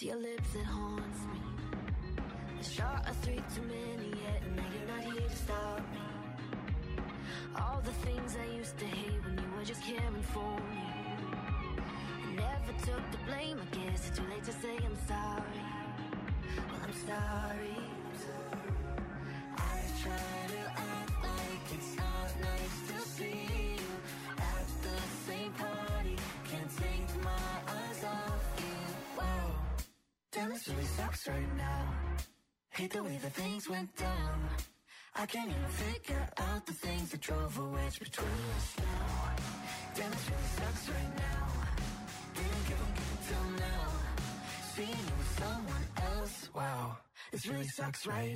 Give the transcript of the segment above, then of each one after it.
your lips that haunts me. A shot of 3 too many yet, and now you're not here to stop me. All the things I used to hate when you were just caring for me. I never took the blame, I guess it's too late to say I'm sorry. Well, I'm sorry. I try to act like it's not nice to see you at the same party. Can't take my eyes off you. Wow, damn, this really sucks right now. Hate the way that things went down. I can't even figure out the things that drove a wedge between us now. Damn, this really sucks right now. Didn't give a till now. Seeing you with someone else. Wow, this really sucks, right?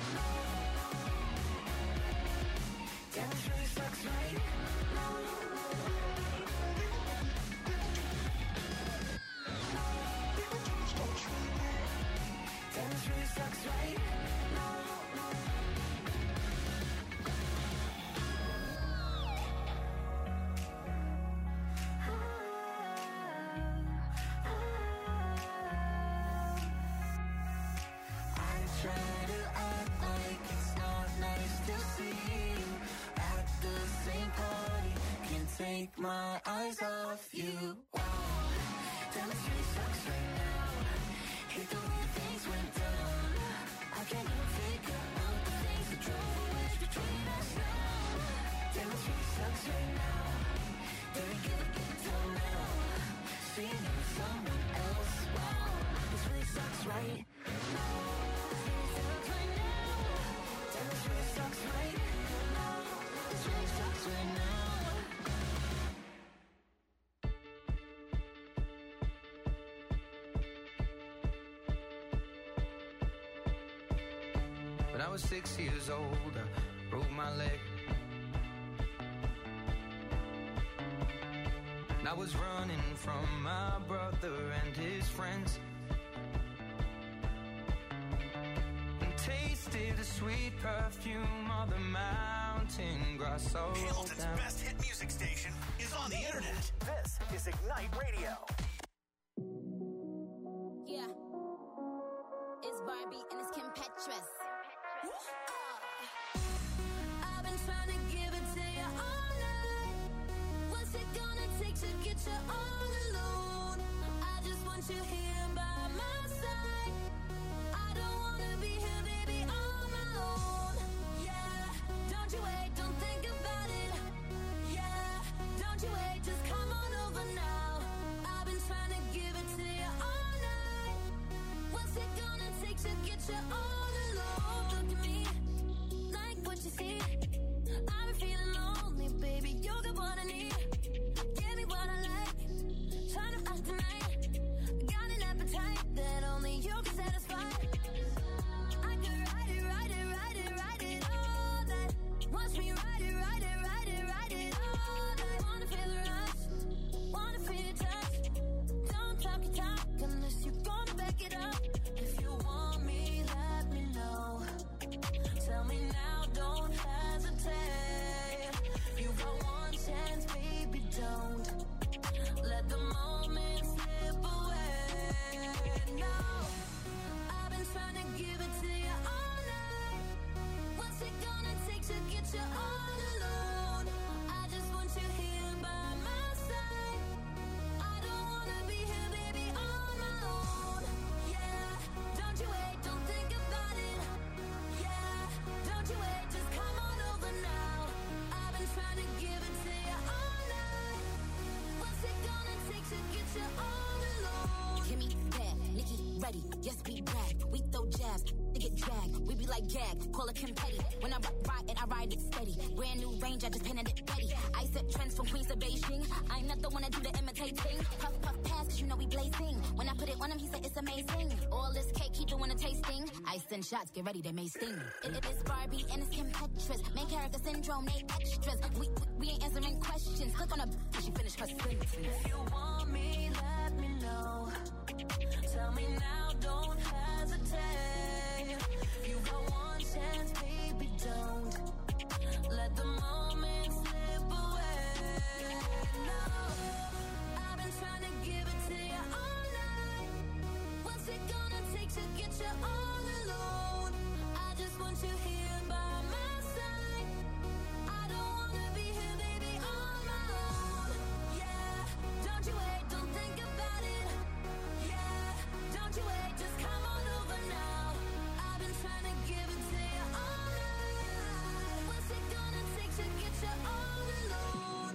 Damn, this really sucks, right? Damn, this really sucks, right? Take my eyes off you. Wow, damn, it really sucks right now. Hate the way things went down. I can't even figure out the things that drove a wedge between us now. Damn, it really sucks right now. Didn't give a till now. Seeing you with someone else. Wow, this really sucks right now. This really sucks right now. Damn, this really sucks right now. This really sucks right now. When I was 6 years old, I broke my leg. And I was running from my brother and his friends. And tasted the sweet perfume of the mountain grass. So Hamilton's best hit music station is on the internet. This is Ignite Radio. Yeah. It's Barbie and it's Kim Petras. I've been trying to give it to you all night. What's it gonna take to get you all alone? I just want you here by my side. I don't wanna be here, baby, on my own. Yeah, don't you wait, don't think about it. Yeah, don't you wait, just come on over now. I've been trying to give it to you all night. What's it gonna take to get you all yes, we brag. We throw jabs, they get dragged. We be like gag, call it Kim Petty. When I ride it, I ride it steady. Brand new range, I just painted it ready. I set trends from Queens to Beijing. I'm not the one that do the imitating. Puff, puff, pass, cause you know we blazing. When I put it on him, he said it's amazing. All this cake, keep doing a tasting. I send shots, get ready, they may sting. It is Barbie and it's Kim Petras. Main character syndrome, they extras. We ain't answering questions. Click on her, she finished her sentence. If you want me, let me know. Tell me now, don't hesitate. You got one chance, baby, don't let the moment slip away. No, I've been trying to give it to you all night. What's it you all alone. I just want you here by my side. I don't wanna be here, baby, on my own. Yeah, don't you wait, don't think about it. Yeah, don't you wait, just come on over now. I've been trying to give it to you all night. What's it gonna take to get you all alone?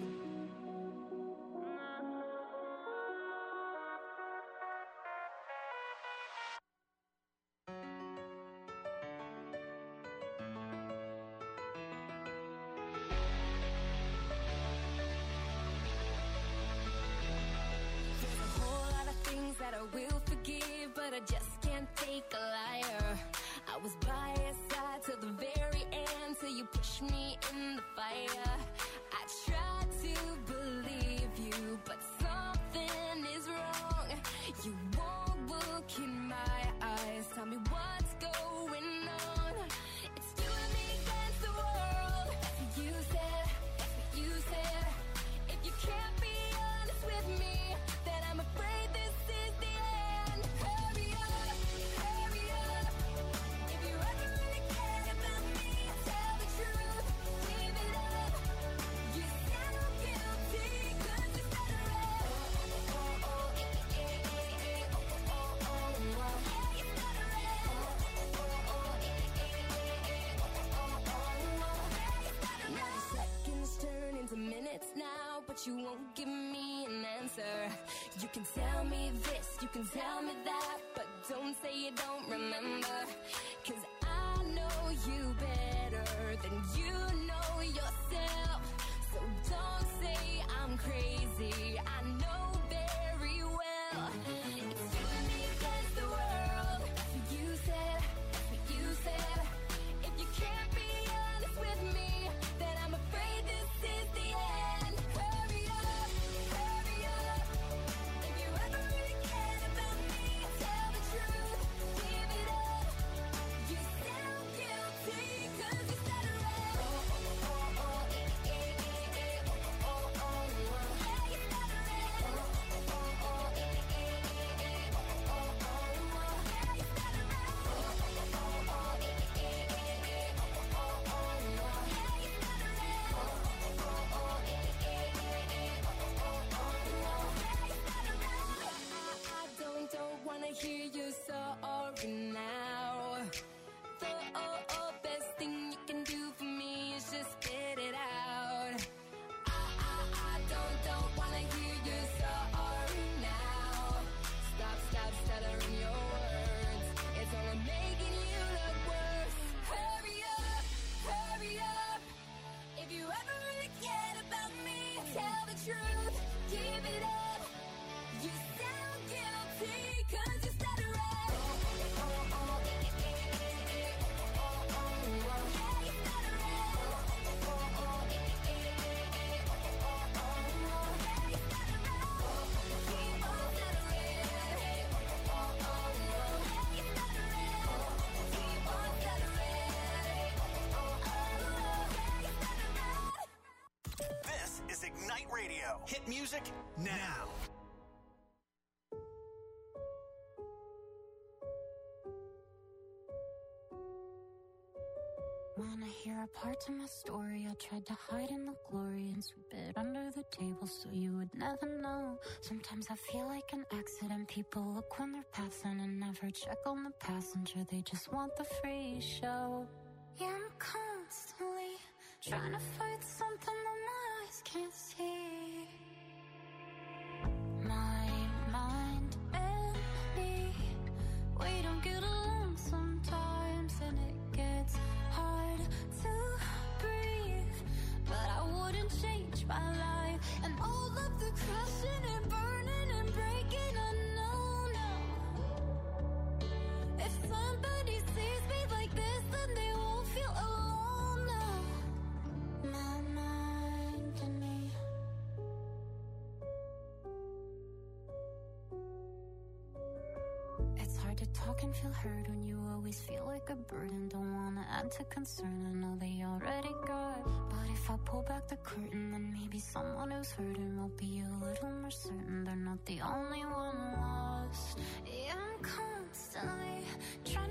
There's a whole lot of things that I will forgive, but I just can't take a liar. I was by your side till the very end, till you pushed me in the fire. I tried to believe you, but something is wrong. You won't look in my eyes, tell me what's going on. It's you and me against the world. That's what you said, that's what you said. If you can't be honest with me, then I'm afraid this is the end. Hurry up, hurry up. If you ever really cared about me, tell the truth, leave it up. You sound guilty, 'cause you said it right. Oh, oh, oh, eh, eh, eh, eh, oh, oh, oh, oh, oh. Yeah, you said it right. Oh, oh, oh, eh, eh, eh, eh, oh, oh, oh, oh. Yeah, you said it right. Now the seconds turn into minutes now, but you won't give me an answer. You can tell me this, you can tell me that, but don't say you don't remember. 'Cause I know you better than you know yourself. So don't say I'm crazy, I know very well. It's you and me against the world. That's what you said, that's what you said. If you can't be honest with me, then I'm afraid this is the end. Hurry up, hurry up. If you ever really cared about me, tell the truth, give it up. You sound guilty, 'cause you said it right. Oh, oh, oh, oh, eh, eh, eh, eh, oh, oh, oh, oh. Yeah, you said it right. Oh, oh, oh, eh, eh, eh, eh, oh, oh, oh, oh. Yeah, you said it right. Oh, oh, oh, eh, eh, eh, eh, oh, oh, oh, oh. Yeah, you said it right. Oh, oh, oh, eh, eh, eh, eh, oh, oh, oh, oh. Yeah, you said it right. I don't wanna hear you sorry now. The best thing you can do for me is just spit it out. I don't wanna hear you sorry now. Stop stuttering your words. It's only making you look worse. Hurry up, hurry up. If you ever really cared about me, tell the truth, give it up. You sound guilty, 'cause you said it right. Oh, oh, oh, eh, eh, eh, eh, oh, oh, oh, oh. Yeah, you said it right. Oh, oh, oh, eh, eh, eh, eh, oh, oh, oh, oh. Yeah, you said it right. Keep on stuttering. Oh, oh, oh, oh. Yeah, you said it right. Keep on stuttering. Oh, oh, oh. Yeah, you said it right. This is Ignite Radio. Hit music now. Wanna hear a part of my story? I tried to hide in the glory and sweep it under the table so you would never know. Sometimes I feel like an accident. People look when they're passing and never check on the passenger. They just want the free show. Yeah, I'm constantly trying to fight something that my eyes can't see. My mind and me, we don't get along sometimes, and it gets hard to breathe. But I wouldn't change my life, and all of the crashing and burning and breaking, I know now. If somebody sees me like this, then they won't feel alone now. My mind and me. It's hard to talk and feel heard when you always feel like a burden. Don't wanna add to concern, I know they already got. But if I pull back the curtain, then maybe someone who's hurting will be a little more certain they're not the only one lost. Yeah, I'm constantly trying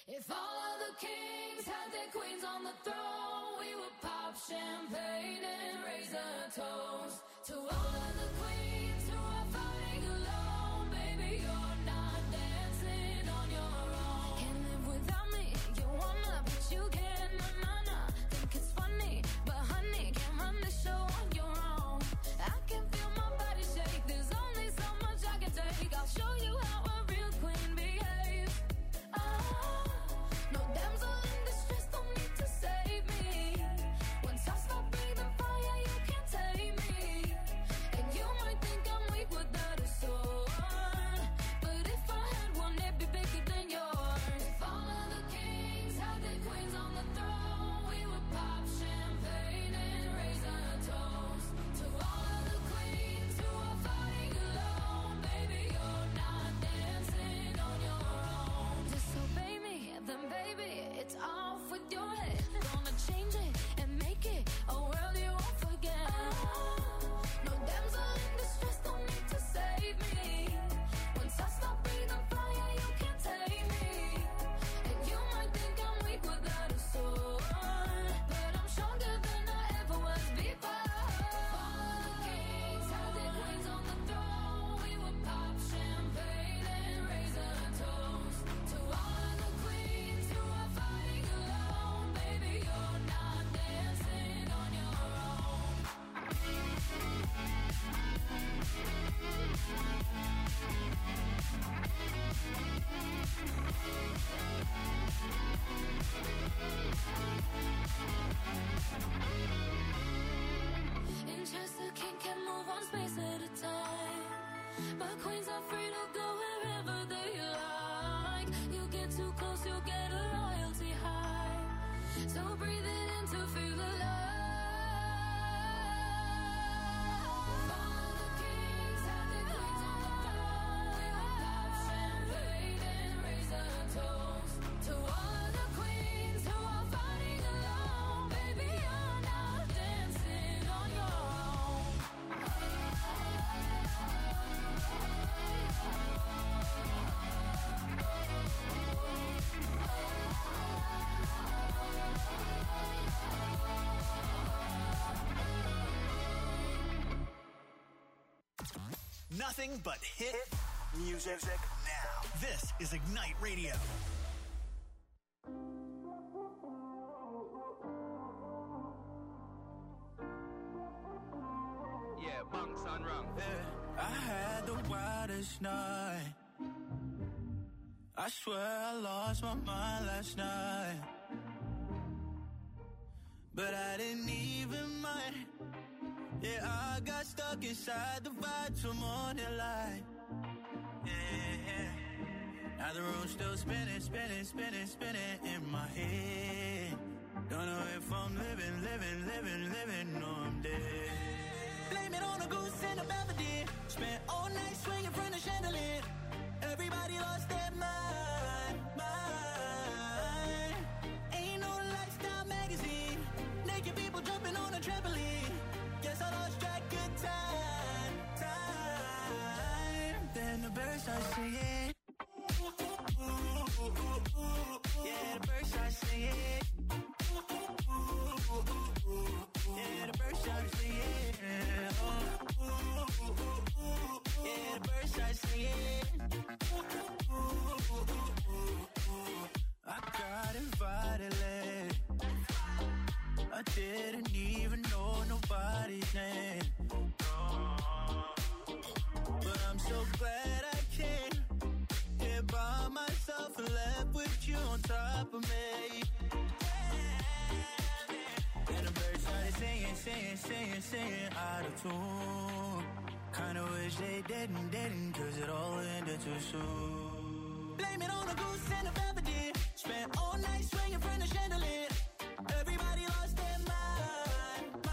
If all of the kings had their queens on the throne, we would pop champagne and raise a toast to all of the queens who are fighting alone. Baby, you're not dancing on your own. Can't live without me, you wanna, but you can't, nah. Think it's funny, but honey, can't run the show on your own. I can feel my body shake, there's only so much I can take. I'll show you how a real queen behaves. No damsel in distress, don't need to save me. Once I stop breathing fire, you can't take me. And you might think I'm weak without a sword, but if I had one, it'd be bigger than yours. If all of the kings had their queens on the throne, we would pop champagne and raise a toast to all of the queens who are fighting alone. Baby, you're not dancing on your own. Disobey me, then baby, it's off with your head. Gonna change it and make it a world you won't forget. No damsel in distress, don't need to save me. Once I stop breathing fire, you can't take me. And you might think I'm weak without a sword, but I'm stronger than I ever was before. All of the kings had their queens on the throne, we would pop champagne and raise a toast to all of the queens who are fighting alone. Baby, you're not dancing on your own. In Chester, king can move one space at a time, but queens are free to go wherever they like. You get too close, you'll get a royalty high. So breathe it in to feel alive. All of the kings have their queens on the throne. We would pop champagne and raise a toast to all of the queens who are fighting alone. Baby, you're not dancing on your own. Nothing but hit music now. This is Ignite Radio. Yeah, bunks on rum. I had the wildest night. I swear I lost my mind last night. But I didn't even mind. Yeah, I got stuck inside the vibe till morning light. Yeah. Now the room's still spinning in my head. Don't know if I'm living, or I'm dead. Blame it on a goose and a Belvedere. Spent all night swinging from the chandelier. Everybody lost their mind. Ain't no lifestyle magazine. Naked people jumping on a trampoline. Guess I lost track of time. Then the birds start singing. Yeah, the birds start singing. Yeah, the birds start singing. Yeah, the birds start singing. I got invited late. I didn't even know nobody's name. But I'm so glad I came here by myself and left with you on top of me. And the birds started singing out of tune. Kinda wish they didn't, cause it all ended too soon. Blame it on a goose and a Belvedere. Spent all night swinging from the chandelier. Everybody lost their mind.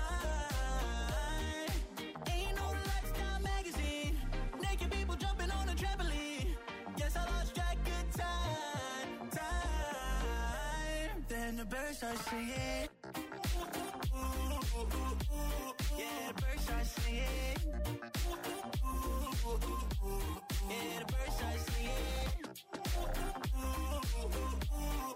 Ain't no lifestyle magazine. Naked people jumping on a trampoline. Guess I lost track of time. Then the birds start singing. Yeah, the birds start singing. Yeah, the birds start singing.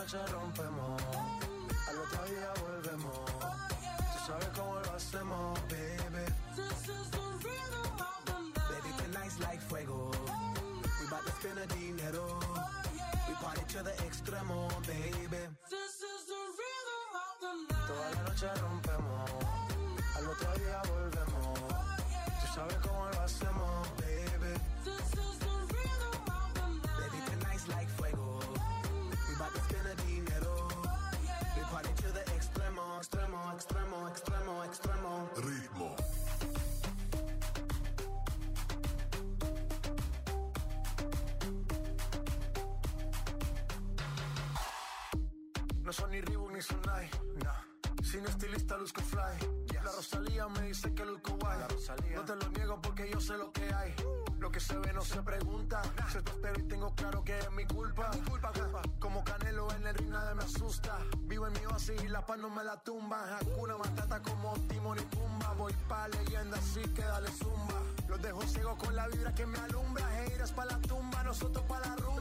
noche rompemos, al otro día volvemos. Tú sabes cómo lo hacemos, baby. This is the rhythm of the night. Baby, tonight's like fuego. We bout to spend the dinero. We party to the extremo, baby. This is the rhythm of the night. Toda la noche rompemos, al otro día volvemos. Tú sabes cómo lo hacemos, baby. This is the rhythm of the night. Baby, tonight's like fuego. We bout to spend the dinero. We party to the extremo, extremo, extremo, extremo, extremo. Ritmo. No son ni Reebok ni Sonai, nah. Sin estilista luzco fly, yes. La Rosalía me dice que luzco guay. No te lo niego porque yo sé lo que hay. Lo que se ve no se pregunta. Se te espero y tengo claro que es mi culpa. Como Canelo en el ring nadie me asusta. Vivo en mi oasis y la paz no me la tumba. Hakuna Matata como Timon y Pumba. Voy pa' leyenda así que dale zumba. Los dejo ciego con la vibra que me alumbra. Heiras pa' la tumba, nosotros pa' la rumba.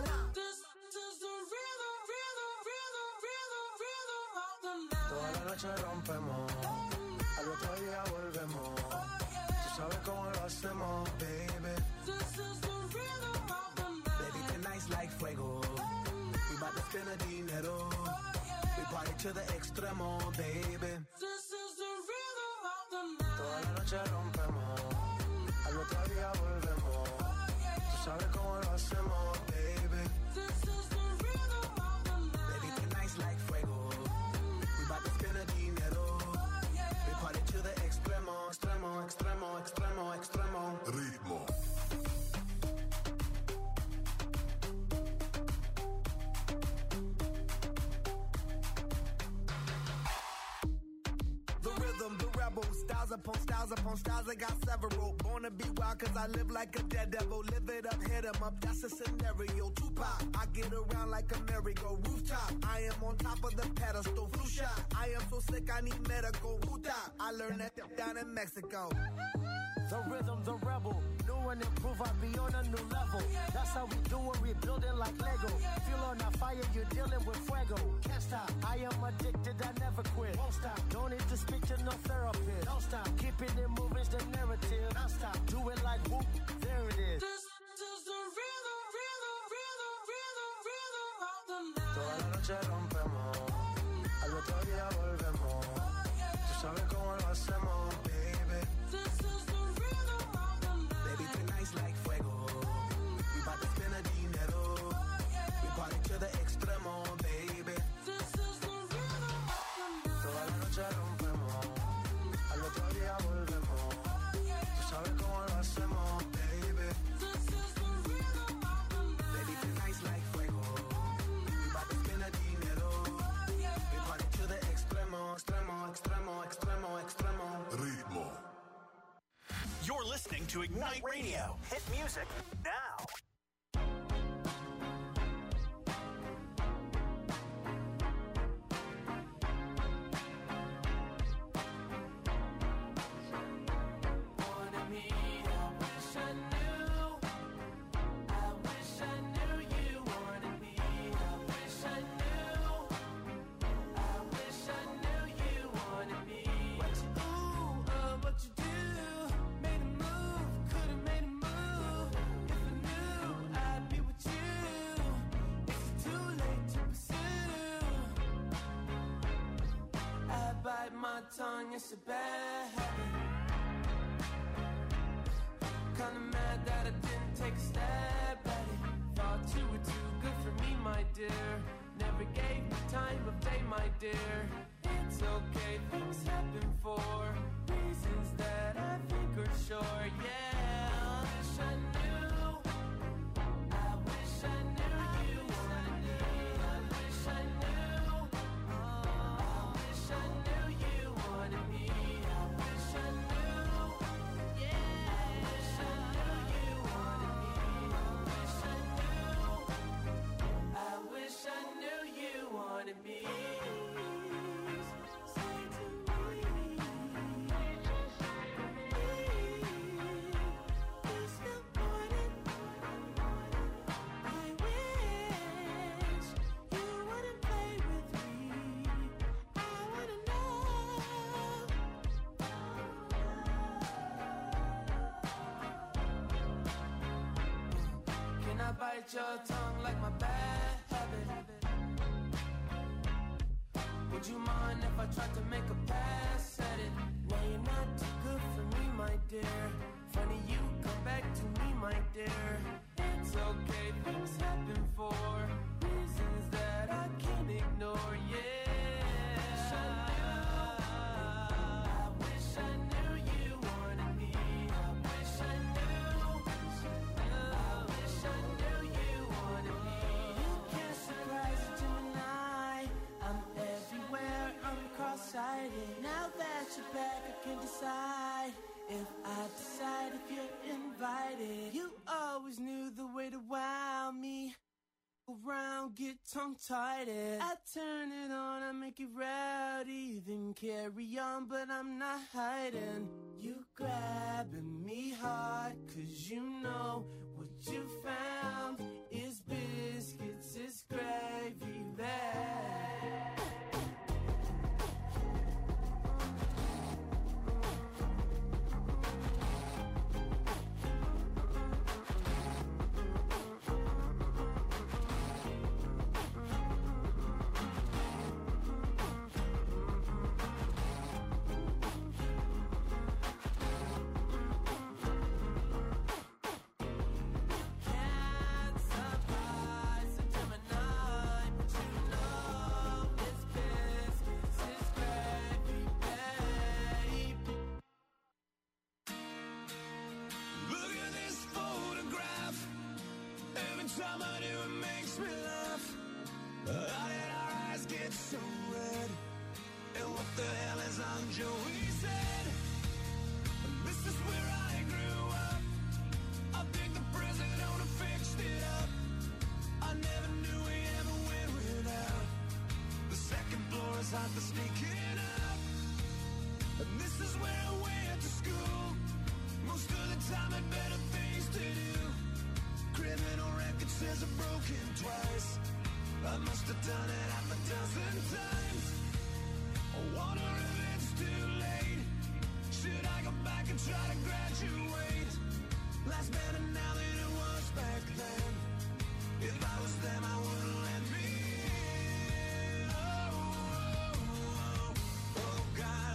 Toda la noche rompemos, al otro día volvemos. Tú sabes cómo lo hacemos, baby. This is the rhythm of the night. Baby, tonight's like fuego. We bout to spend the dinero. We party to the extremo, baby. This is the rhythm of the night. Toda la noche rompemos, al otro día volvemos. Tú sabes cómo lo hacemos, baby. This is the rhythm of the night. Baby, tonight's like fuego. Spend the dinero. We party to the extremo, extremo, extremo, extremo, extremo. Ritmo. The rhythm, the rebel, styles upon styles upon styles, I got several. Born to be wild cause I live like a dead devil. Live it up, hit 'em up, that's a scenario. Tupac, I get around like a merry-go rooftop. I am on top of the pedestal, flu shot. I am so sick I need medical. Wuta, I learned that down in Mexico. The rhythm, the rebel, new and improve, I be on a new level. That's how we do it, we building like Lego. Feel on a fire, you're dealing with fuego. Can't stop, I am addicted, I never quit. Won't stop, don't need to speak to no therapist. Don't stop, keeping it moving's the narrative. Don't stop, do it like whoop, there it is. This is the rhythm, rhythm, rhythm, rhythm, rhythm of the night. Toda la noche rompemos, al otro día volvemos. Tú sabes cómo lo hacemos, baby. This is the rhythm of the night. Baby, tonight's like fuego. We bout to spend the dinero. We party to the extremo, baby. This is the rhythm of the night. Toda la noche rompemos, al otro día volvemos. Tú sabes cómo lo hacemos, baby. This is the rhythm of the night. Baby, tonight's like fuego. We bout to spend the dinero. We party to the extremo, extremo, extremo, extremo, extremo. Ritmo. You're listening to Ignite Radio. Hit music now. My tongue, it's a bad habit. Kinda mad that I didn't take a stab at it. Thought you were too good for me, my dear. Never gave me time of day, my dear. It's okay, things happen for reasons that I think are sure, yeah. I wish I knew. I wish I knew you wanted me. I wish I knew. I wish I knew you wanted me. I wish I knew. Yeah. I wish I knew you wanted me. I wish I knew. I wish I knew you wanted me. Say to me. bite your tongue like my bad habit. Would you mind if I tried to make a pass at it? Now you're not too good for me, my dear. Funny you come back to me, my dear. It's okay, things happen for reasons that I can't ignore, yeah. I wish I knew you wanted me. I wish I knew. I wish I knew you wanted me. You can't surprise a Gemini. I'm everywhere, I'm cross-sighted. Now that you're back, I can decide if I decide if you're invited. You always knew the way to wow me. Around, get tongue-tied. I turn it on, I make it rowdy. Then carry on, but I'm not hiding. You grabbing me hard, cause you know what you found is biscuits, is gravy there. Time I do, it makes me laugh. How did our eyes get so red? And what the hell is on Joey's head? This is where I grew up. I think the president owner fixed it up. I never knew we ever went without. The second floor is hot for sneaking up. And this is where I went to school. Most of the time had better things to do. Criminal record says I've broken twice. I must have done it half a dozen times. I wonder if it's too late. Should I go back and try to graduate? Life's better now than it was back then. If I was them, I wouldn't let me in. Oh, God,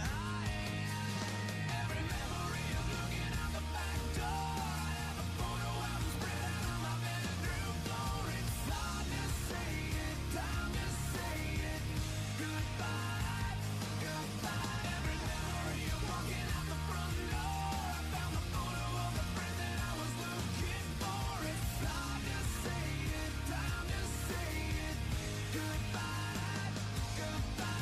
every memory of looking out the back door. I have a photo album spread out on my bedroom floor. It's hard to say it, time to say it. Goodbye, goodbye. Every memory of walking out the front door. I found the photo of the friend that I was looking for. It's hard to say it, time to say it. Goodbye, goodbye.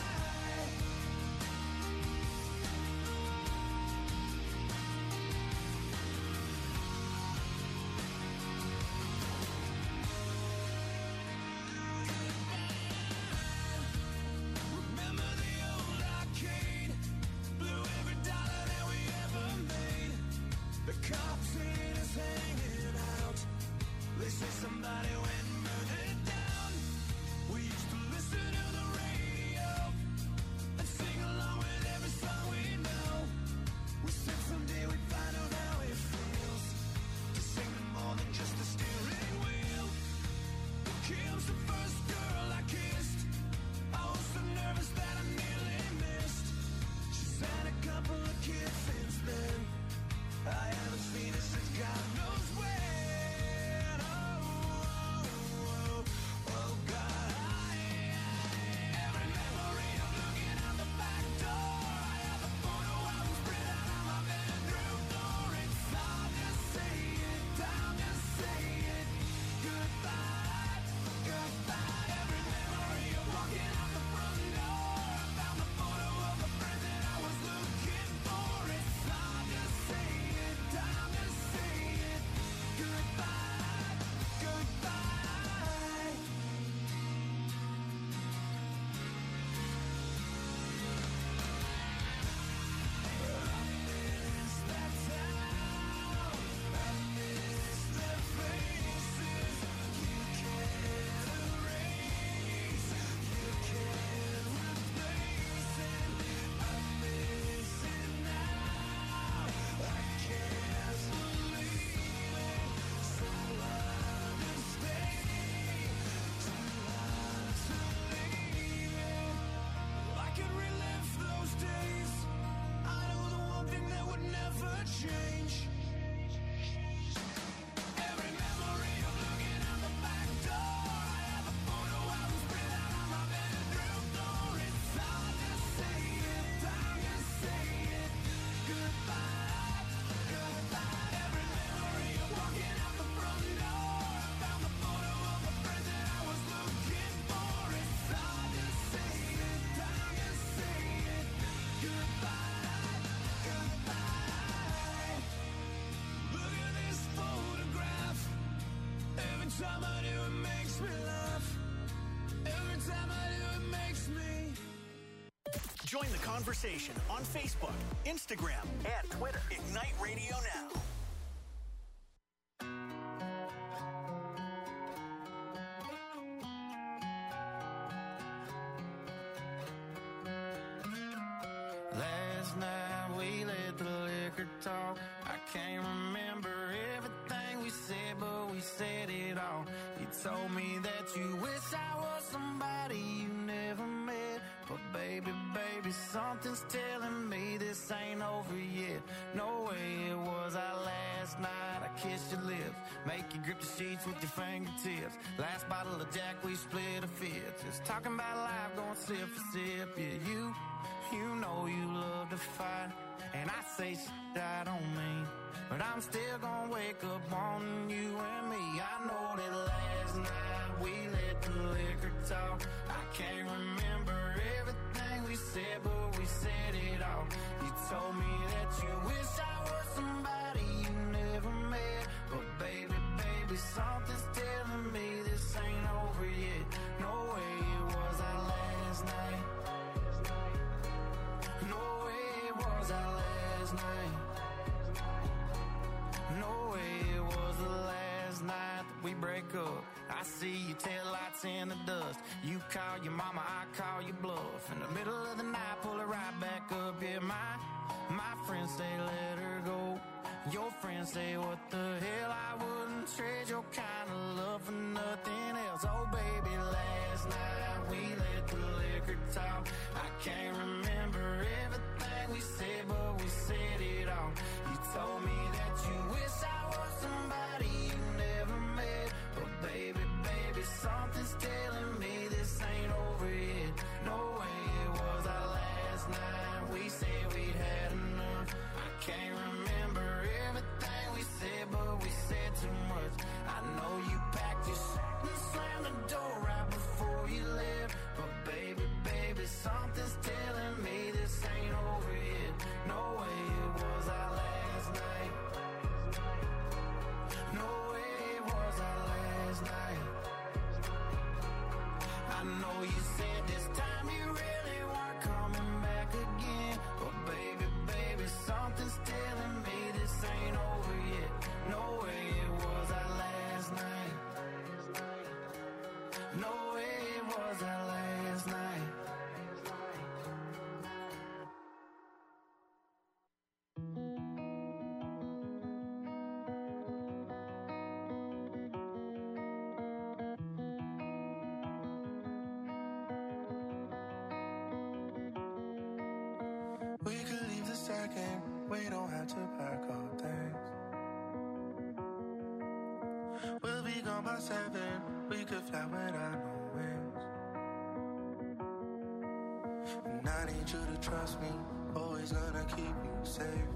Remember the old arcade? Blew every dollar that we ever made. The cops seen us hanging out. They say somebody went and burned it down. We used to listen to the radio and sing along with every song we know. We said someday we'd find out how it feels to sing to more than just a steering wheel. Kim's the first girl I kissed. I was so nervous that I nearly missed. She's had a couple of kids since then. I haven't seen her since God knows when. Oh, time I do, it makes me laugh. Every time I do, it makes me. Join the conversation on Facebook, Instagram, and Twitter. Ignite Radio Now. Last night we let the liquor talk. I can't remember everything we said, but we said it all. You told me that you wish I was somebody you never met. But baby, something's telling me this ain't over yet. No way it was our last night. I kissed your lips, make you grip the sheets with your fingertips. Last bottle of Jack, we split a fifth. Just talking about life, going sip for sip. Yeah, you know you love to fight, and I say shit I don't mean, but I'm still gonna wake up wanting you and me. I know that last night we let the liquor talk. I can't remember everything we said, but we said it all. You told me that you wish I was somebody you never met. But baby, something's telling me this ain't over yet. No way it was our last night. No way it was our last night. No way it was the last night that we break up. I see your taillights in the dust. You call your mama, I call your bluff. In the middle of the night, pull her right back up. Yeah, my friends say let her go. Your friends say what the hell, I wouldn't trade your kind of love for nothing else. Oh baby, last night we let the liquor talk. I can't remember everything we said, but we said it all. You told me that you wish I was somebody you never met. But baby, something's telling me this ain't over yet. No way it was our last night. We said we'd had enough. I can't remember everything we said, but we said too much. I know you packed your shit and slammed the door right before you left. But baby, something's telling me this ain't over yet. No way it was our last night. No way it was our last night. I know you said this time you really weren't coming back again. But baby, something's telling me this ain't over yet. No way it was our last night. No way it was our last night. We could leave the second, we don't have to pack our things. We'll be gone by 7, we could fly without no wings. And I need you to trust me, always gonna keep you safe.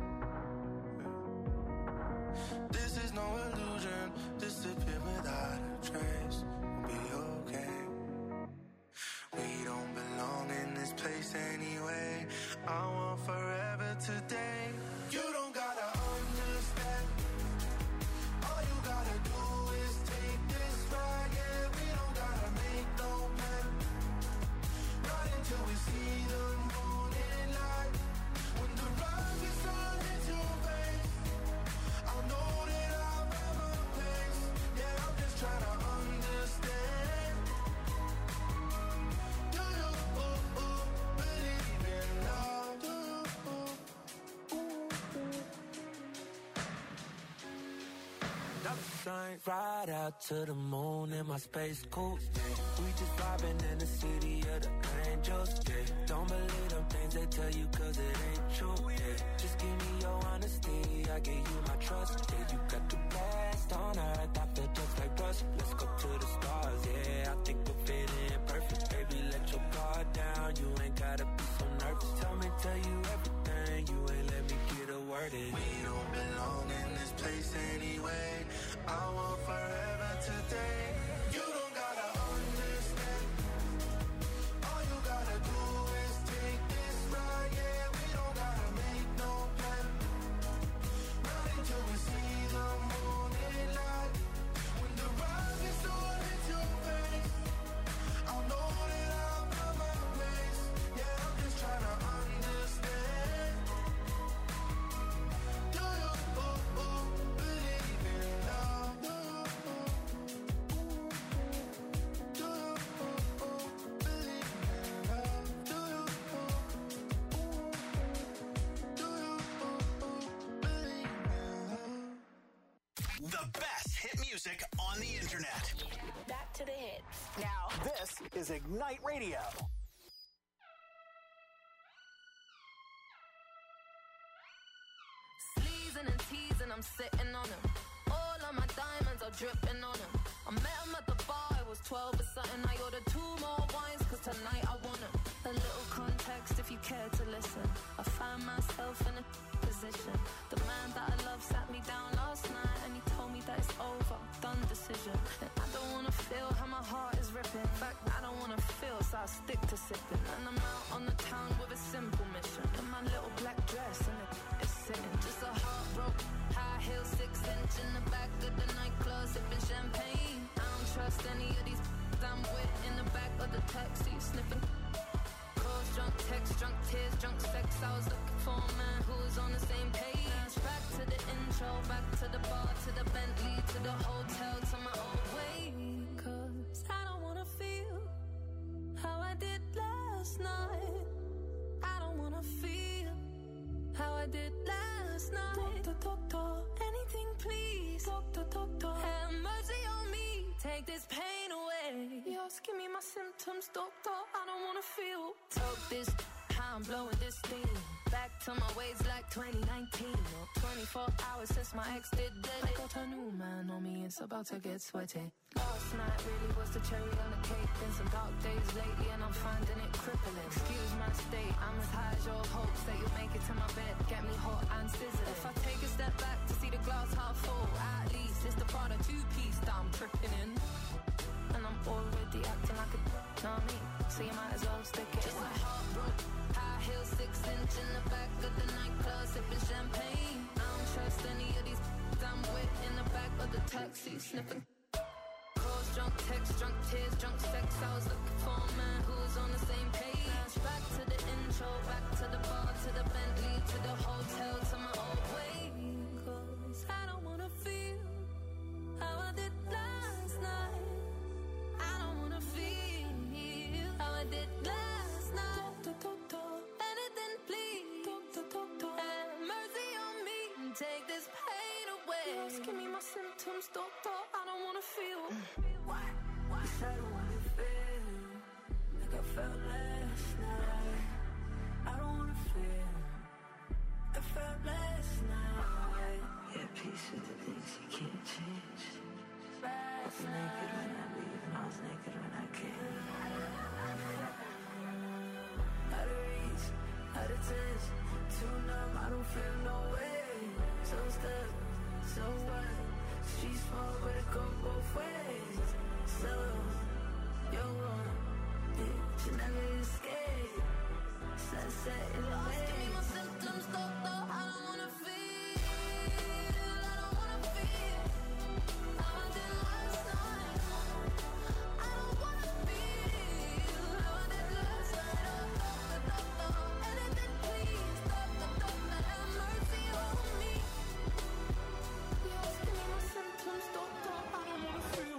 This is no illusion, disappear without a trace. We'll be okay. We don't belong in this place anyway. I want forever today. You don't gotta understand. All you gotta do is take this ride. Yeah, we don't gotta make no plan. Not until we see the morning light. When the rising sun hits your face, I'll know that I've ever place. Yeah, I'm just trying to understand. Do you believe in love? Do Shines right out to the moon in my space coupe. We just vibing in the city of the angels. Yeah. Don't believe them things they tell you cause it ain't true. Yeah. Just give me your honesty, I give you my trust. Yeah, you got the best on earth, I feel just like Russ. Let's go to the stars, yeah, I think we'll fit in perfect. Baby, let your guard down, you ain't gotta be so nervous. Tell you everything, you ain't let me get a word in. We don't belong in this place anyway. I want forever today. You don't gotta understand. All you gotta do is take this ride. Yeah, we don't gotta make no plan. Not until we see the morning light. When the rise Now, this is Ignite Radio. Sleezing and teasing, I'm sitting on them. All of my diamonds are dripping on them. I met him at the bar, it was 12 or something. I ordered 2 more wines, cause tonight I want them. A little context if you care to listen. I found myself in a position. The man that I love sat me down last night and he told me that it's over, done decision. And I don't wanna feel how my heart is ripping. In fact, I don't wanna feel, so I'll stick to sipping. And I'm out on the town with a simple mission. In my little black dress and it's sitting. Just a heartbroken, high heel, 6-inch in the back of the nightclub, sipping champagne. I don't trust any of these I'm with in the back of the taxi, sniffing. Calls, drunk texts, drunk tears, drunk sex. I was looking for a man who was on the same page. Back to the intro, back to the bar, to the Bentley, to the hotel, to my old way. Cause I don't wanna feel how I did last night. I don't wanna feel how I did last night. Doctor, anything please. Doctor, have mercy on me. Take this pain away. You're asking me my symptoms, doctor. I don't wanna feel. Talk this, how I'm blowing this thing. Back to my ways like 2019. Or 24 hours since my ex did dead. I got a new man on me, it's about to get sweaty. Last night really was the cherry on the cake. Been some dark days lately and I'm finding it crippling. Excuse my state, I'm as high as your hopes that you'll make it to my bed. Get me hot and sizzling. If I take a step back to see the glass half full, at least it's the Prada 2-piece that I'm tripping in. And I'm already acting like a know me, so you might as well stick it. Just a heartbroken, high heel, 6-inch in the back of the nightclub, sipping champagne. I don't trust any of these I'm with in the back of the taxi, sniffing. Calls, drunk texts, drunk tears, drunk sex. I was looking for a man who was on the same page. Back to the intro, back to the bar, to the Bentley, to the hotel, to my old way. Cause I don't wanna feel how I did last night. I don't wanna feel how I did last night. Doctor, anything please. Doctor, have mercy on me. Take this pain away. You're asking me my symptoms, doctor. I don't wanna feel. What? Yes, I don't wanna feel like I felt last night. I don't wanna feel like I felt last night. Yeah, peace with the things you can't change. I was naked when I leave and I was naked when I came. Out of reach, out of touch, too numb, I don't feel no way. So stuck, so what? Street smoke, but it go both ways. So, you're wrong, you never escape. Sunset in the way. Give me my symptoms, doctor, I don't wanna feel. I don't wanna feel how I did last night. I don't wanna feel how I did last night. Doctor, anything please. Doctor, have mercy on me. You're asking me my symptoms, doctor, I don't wanna feel.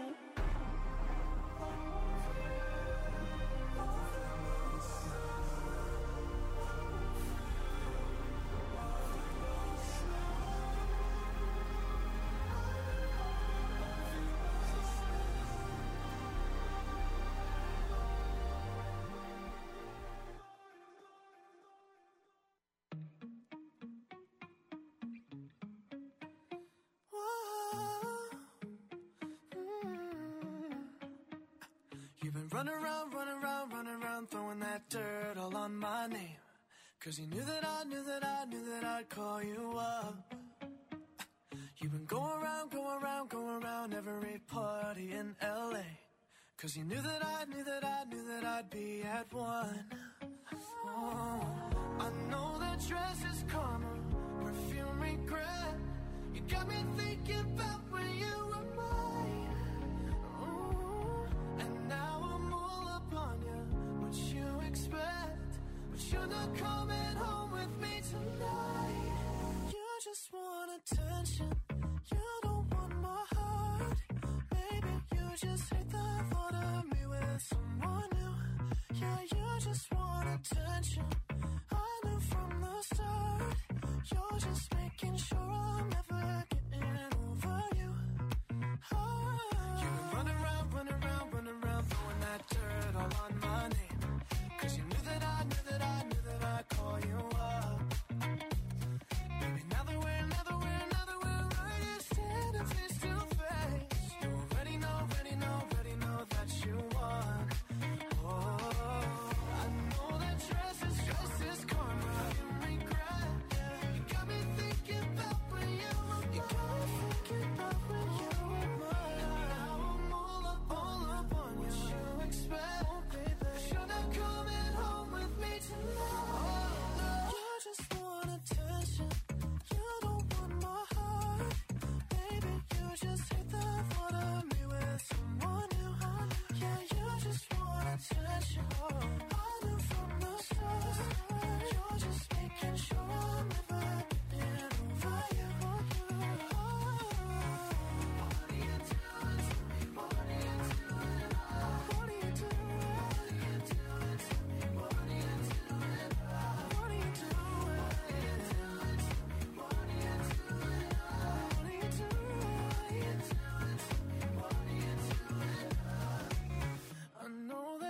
You've been running around, throwing that dirt all on my name. Cause you knew that I'd call you up. You've been going around every party in LA. Cause you knew that I'd be at one. Oh, I know that dress is karma, perfume regret. You got me thinking about when you were mine. Oh, and now I'm all up on you. What you expect? But you're not coming home with me tonight. You just want attention. You don't want my heart. Maybe you just hate the thought of me with someone new. Yeah, you just want attention. I knew from the start. You're just making sure I'm never getting over you. Oh. You've been running around,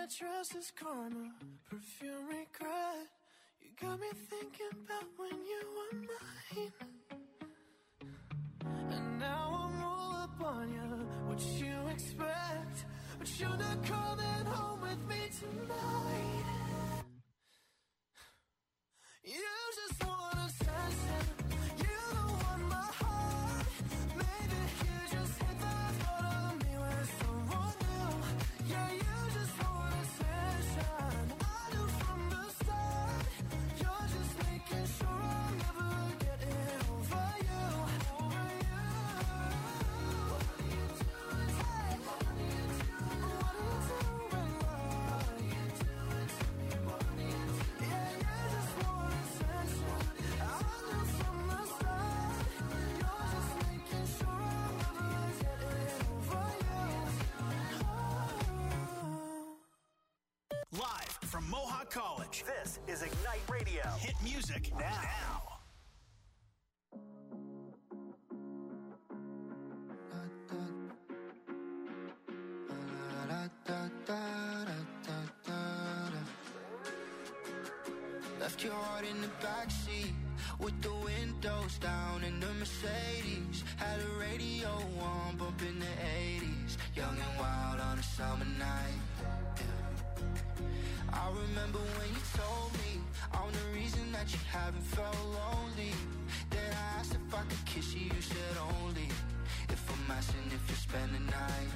I trust is karma, perfume regret. You got me thinking about when you were mine. And now I'm all up on you, what you expect. But you're not coming home with me tonight. You just want attention. You don't want my heart. Maybe you just hit the thought of me with someone new. Yeah, you just want attention. I knew from the start. You're just making sure I'm never getting over you. Over you. What are you doing? Hey, what are you doing? What are you doing? What are you doing to me? What are you doing? Yeah, you just want attention. I knew from the start. You're just making sure I'm never getting over you. Live from Mohawk College, this is Ignite Radio. Hit music now. Left your heart in the backseat with the windows down in the Mercedes. Had a radio on, bumping the 80s. Young and wild on a summer night. Yeah. I remember when you told me I'm the reason that you haven't felt lonely. Then I asked if I could kiss you, you said only if I'm asking if you spend the night.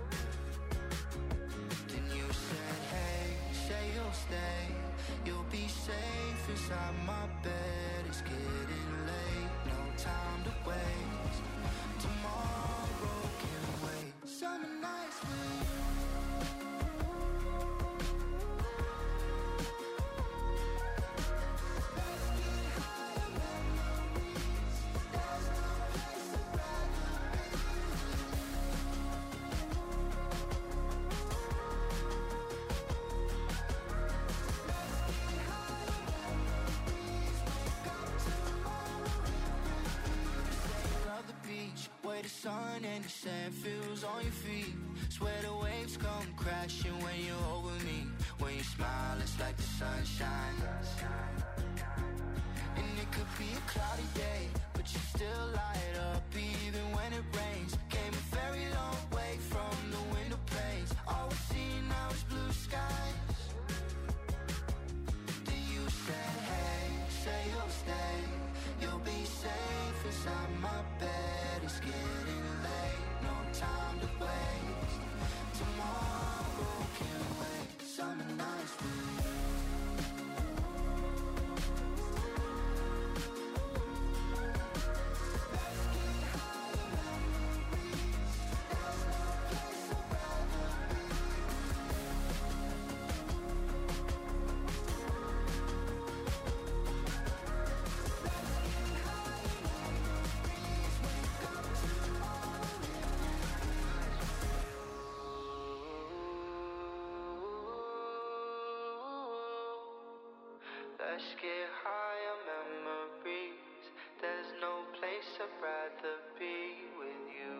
Then you said, hey, say you'll stay. You'll be safe inside my bed. It's getting late, no time to waste. Tomorrow can wait. Summer nights with you. Let's get higher memories. There's no place I'd rather be with you. Where the sun and the sand feels on your feet. Swear the waves come crashing when you're over me. When you smile, it's like the sunshine. And it could be a cloudy day, but you still light up even when it rains. Came a very long way from the window panes. All we see now is blue skies. Then you said, hey, say you'll stay. You'll be safe inside my bed. It's getting late, no time to waste. Tomorrow can wait. Summer nights with you. Let's get higher memories. There's no place I'd rather be. Let's get higher memories. There's no place I'd rather be with you.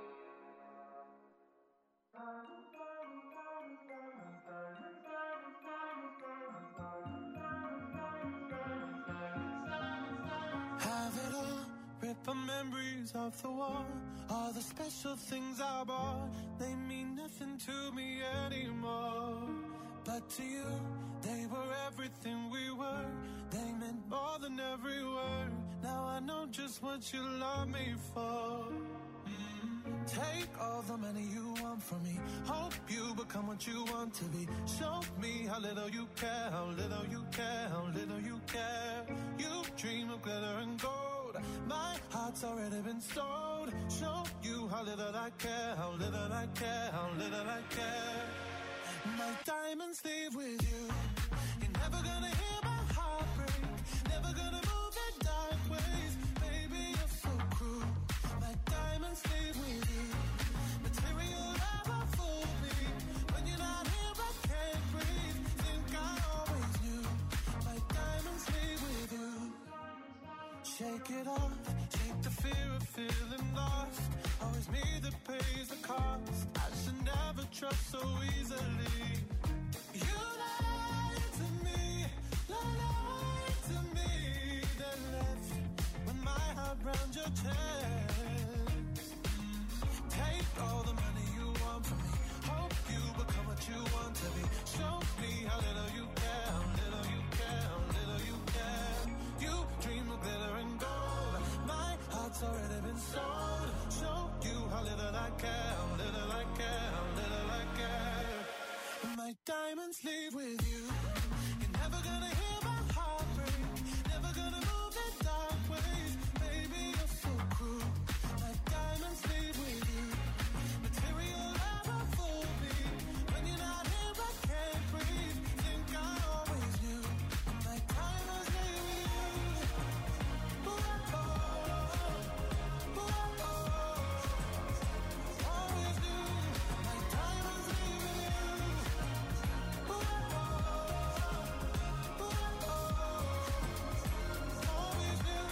Have it all, rip our memories off the wall. All the special things I bought, they mean nothing to me anymore. But to you, they were everything we were. They meant more than every word. Now I know just what you love me for. Take all the money you want from me. Hope you become what you want to be. Show me how little you care, how little you care, how little you care. You dream of glitter and gold. My heart's already been sold. Show you how little I care, how little I care, how little I care. My diamonds leave with you. You're never gonna hear my heart break. Never gonna move in dark ways. Baby, you're so cruel. My diamonds leave with you. Material never fooled me. When you're not here, I can't breathe. Think I always knew. My diamonds leave with you. Shake it off. Shake the fear of feeling lost. Always me that pays the cost. I should never trust so easily. stand your chance. Take all the money you want from me. Hope you become what you want to be. Show me how little you care, how little you care, how little you care. You dream of glitter and gold. My heart's already been sold. Show you how little I care, how little I care, how little I care. My diamonds leave with you. You're never gonna hear my heart break. Never gonna move in dark ways. Baby, you're so cruel. My diamonds leave with you. Material never fool me. When you're not here, I can't breathe. Think I always knew. My diamonds leave with you. Ooh, oh, ooh, oh, always knew. My diamonds leave with you. Ooh, oh, always knew.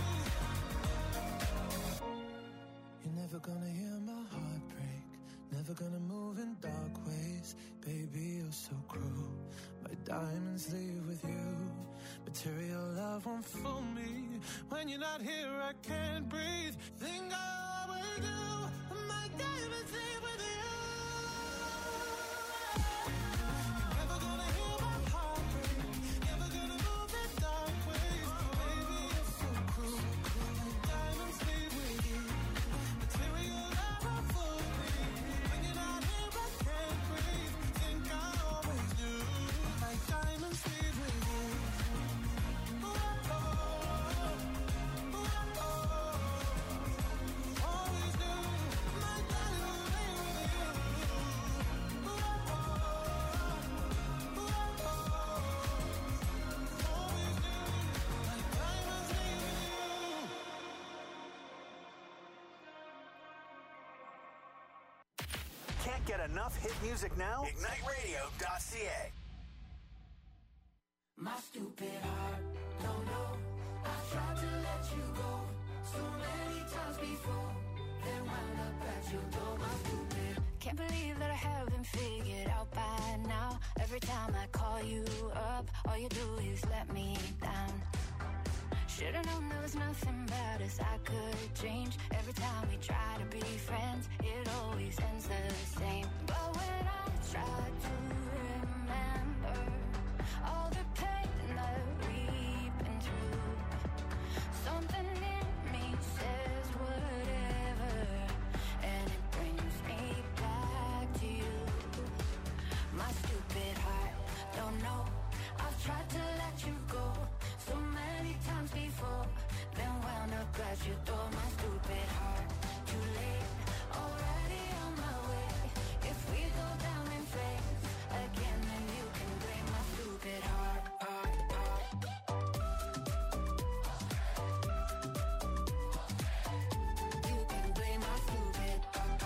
You're never gonna hear my heart break. Never gonna move in dark ways. Baby, you're so cruel. My diamonds leave with you. Material love won't fool me. When you're not here, I can't breathe. Think I always do. My diamonds leave with you. You're never gonna hear my heart break. Never gonna move in dark ways. Baby, you're so cruel. My diamonds leave with you. Material love won't fool me. When you're not here, I can't breathe. Think I always knew. My diamonds leave with you. Ooh, oh, ooh, oh, always knew. My diamonds leave with you. Ooh, oh, ooh, always knew. My diamonds leave with you. Can't get enough hit music now? IgniteRadio.ca. My stupid heart, don't know. I tried to let you go so many times before. Then wound up at your door, my stupid. Can't believe that I haven't figured out by now. Every time I call you up, all you do is let me down. Should've known there was nothing about us I could change. Every time we try to be friends, it always ends the same. But when I try to remember all the pain that we've been through, something in me says whatever, and it brings me back to you. My stupid heart, don't know. I've tried to let you go so many times before, then wound up at your door. My stupid heart, too late, already on my way. If we go down in flames again, then you can blame my stupid heart. You can blame my stupid heart.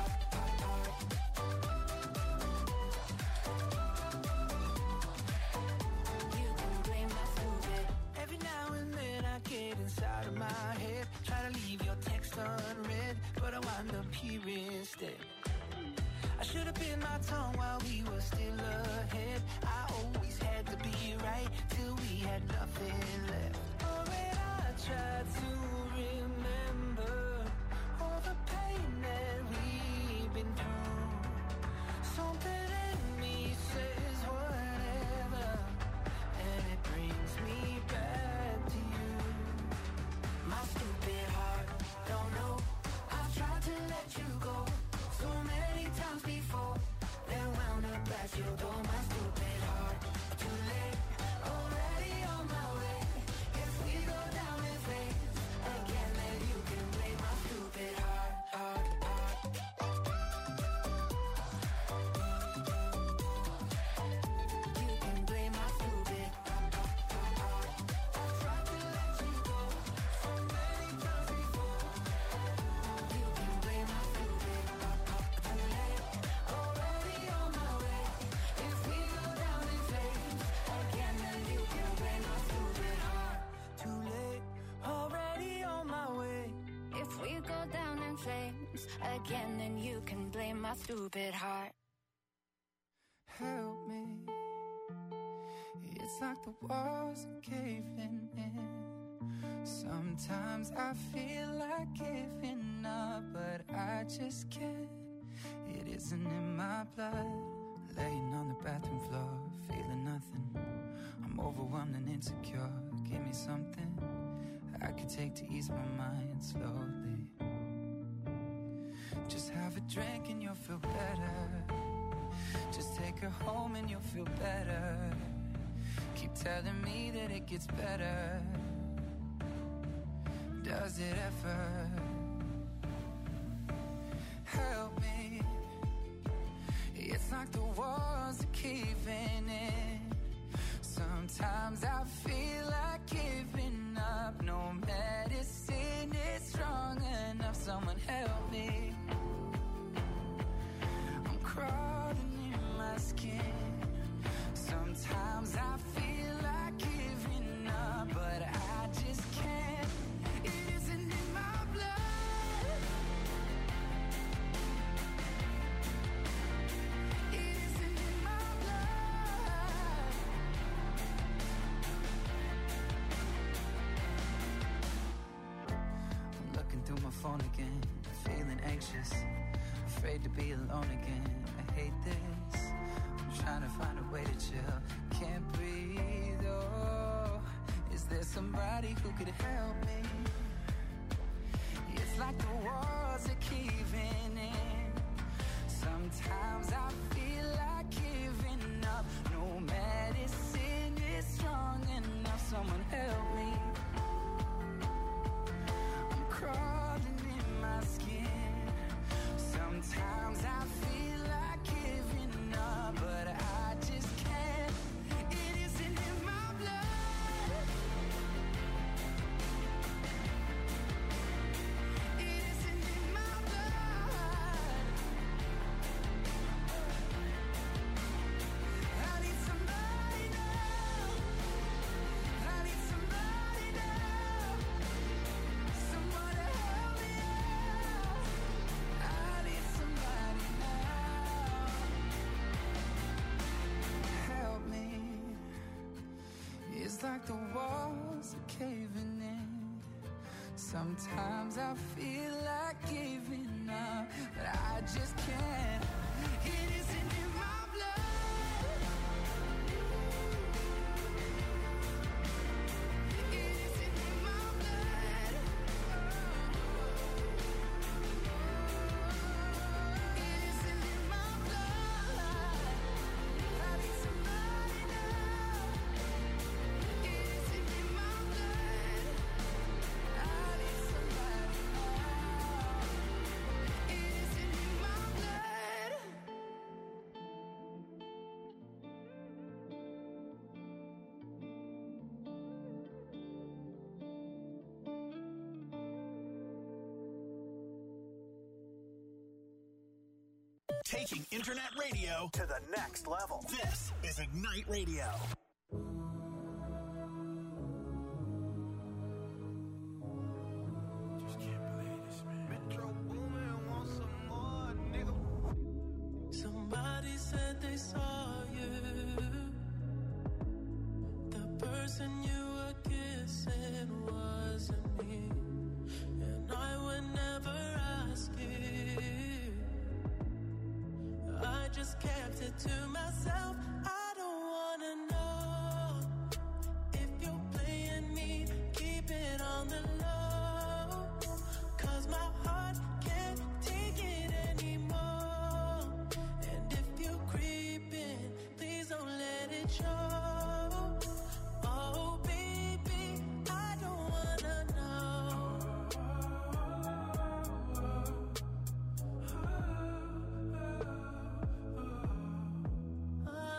You can blame my stupid. Every now and then I get inside of my head, try to leave your text unread, but I wind up here instead. I should have bit my tongue while we were still ahead. I always had to be right till we had nothing left. Oh, when I tried to remember all the pain that we've been through, something in me says whatever, and it brings me back to you. My stupid heart, don't know. I've tried to let you go so many times before, then wound up at your door. My stupid heart, too late, already on my way. If we go down in flames again, then you can blame my stupid heart. You can blame my stupid heart. I've tried to let you go so many times before. You can blame my stupid heart. Too late, already on my way. If we go down in flames again, then you can blame my stupid heart. Too late, already on my way. If we go down in flames again, then you can blame my stupid heart. Help me. It's like the walls are caving in. Sometimes I feel like giving up, but I just can't. It isn't in my blood. Laying on the bathroom floor, feeling nothing. I'm overwhelmed and insecure. Give me something I could take to ease my mind slowly. Just have a drink and you'll feel better. Just take her home and you'll feel better. Keep telling me that it gets better. Does it ever? Help me. It's like the walls are caving in. Sometimes I feel like giving up. No medicine is strong enough. Someone help me. I'm crawling in my skin. Sometimes I feel like giving up, but I just can't. It isn't in my blood. It isn't in my blood. I'm looking through my phone again, feeling anxious, afraid to be alone again. I hate this. I'm trying to find a way to chill. Can't breathe, oh. Is there somebody who could help me? It's like the walls are caving in. Sometimes I feel like giving up. No medicine is strong enough. Someone help me. I'm crawling in my skin. Sometimes I feel like giving up, but I just can't. It isn't in my blood. It isn't in my blood. I need somebody now. I need somebody now. Someone to help me out. I need somebody now. Help me. It's like the walls are caving in. Sometimes I feel like giving up, but I just can't. It isn't in my blood. It isn't in my blood. It isn't in my blood. I need somebody now. It isn't in my blood. I need somebody now. It isn't in my blood. Taking internet radio to the next level. This is Ignite Radio. Just can't believe this, man. Metro Boomin want some more, nigga. Somebody said they saw you. The person you were kissing wasn't me. And I would never ask you. I just kept it to myself. I don't wanna know if you're playing me. Keep it on the low, 'cause my heart can't take it anymore. And if you're creeping, please don't let it show. Oh baby, I don't wanna know. I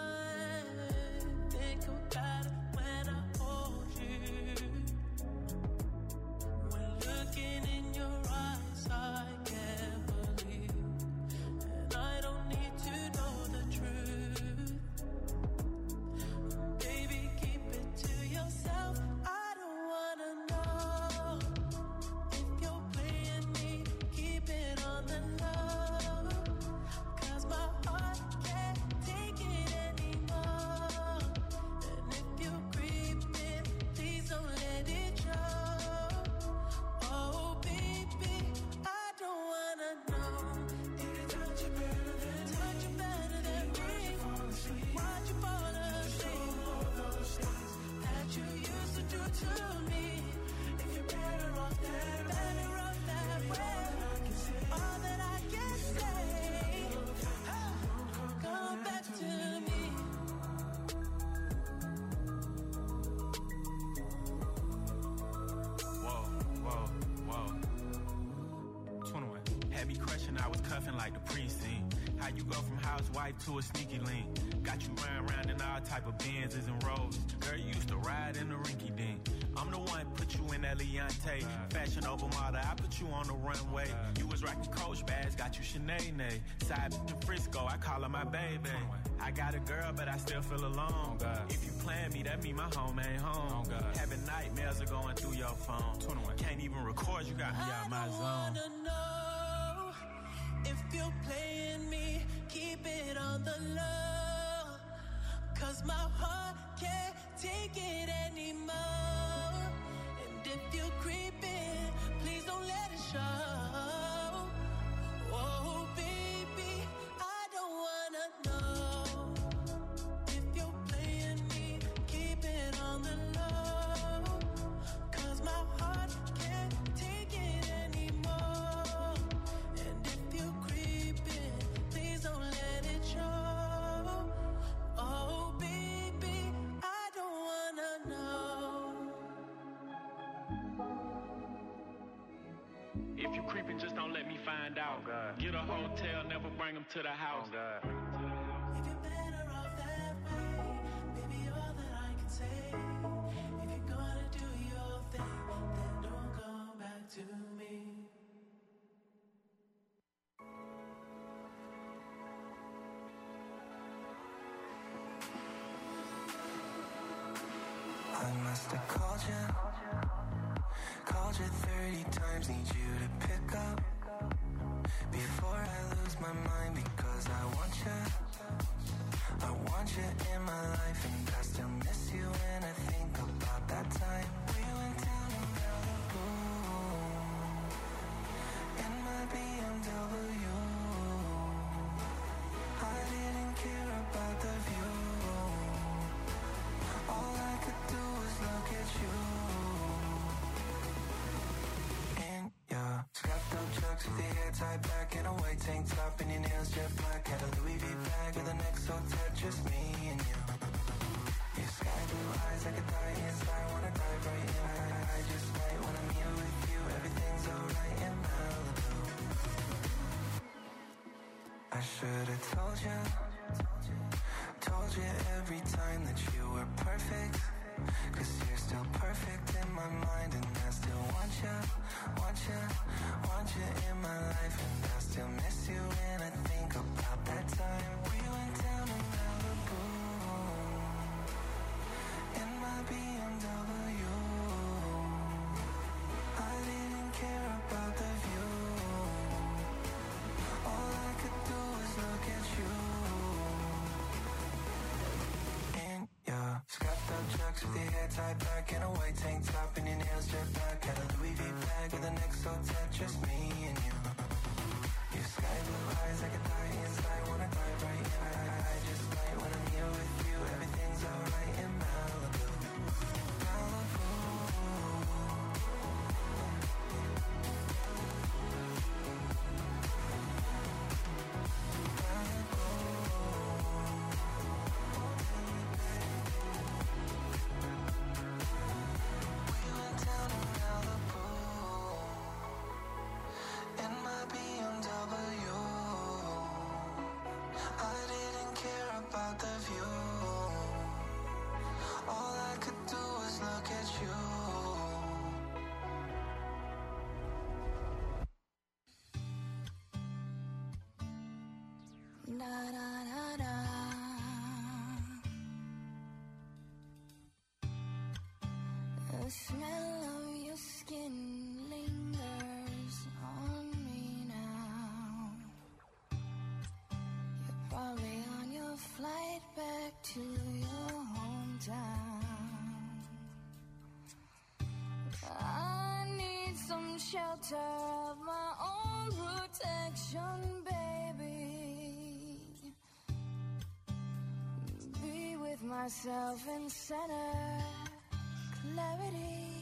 to me. If you're better off that way, all that I can say, come back to me. Whoa. 21. Had me crushing, I was cuffing like the precinct. How you go from housewife to a sneaky link? Got you round in all type of Benzes and Rolls. Girl, you used to ride in the rinky dink. I'm the one put you in that Leontay. Fashion over model, I put you on the runway. You was rocking Coach bags, got you Sinead. Side in Frisco, I call her my baby. I got a girl, but I still feel alone. If you plan me, that mean my home ain't home. Having nightmares are going through your phone. Can't even record, you got me out my zone. I wanna know if you're playing me, keep it on the low. 'Cause my heart can't take it anymore. And if you're creeping, please don't let it show. Oh, baby, I don't wanna know if you're playing me, keep it on the low. 'Cause my heart can't take it anymore. And if you're creeping, please don't let it show. Oh, baby, I don't wanna know. If you creeping, just don't let me find out. Get a hotel, never bring them to the house. If you're better off that way, baby, all that I can say. If you're gonna do your thing, then don't come back to me. I must have called you 30 times, need you to pick up before I lose my mind, because I want you in my life, and I still miss you when I think about that time we went down in Malibu in my BMW. I didn't care about the view. All I could do was look at you. In your scuffed up chucks with your hair tied back in a white tank top and your nails jet black. Had a Louis V bag with a neck so tight, just me and you. Your sky blue eyes like a die inside, wanna dive right in. I just might when I'm here with you, everything's alright in Malibu. I should've told you every time that you were perfect, 'cause you're still perfect in my mind, and I still want you in my life, and I still miss you when I think about that time we went down in Malibu in my BMW. I didn't care about the view. All I could do was look at you. Yeah, scuffed up chucks with your hair tied back in a white tank top and your nails jet black. Had a Louis V bag with a neck so tight, just me and you. Your sky blue eyes like a die inside, wanna dive right in. I just might when I'm here with you, everything's alright in Malibu. Malibu. The smell of your skin lingers on me now. You're probably on your flight back to your hometown. I need some shelter of my own protection, baby. Be with myself in center. singularity.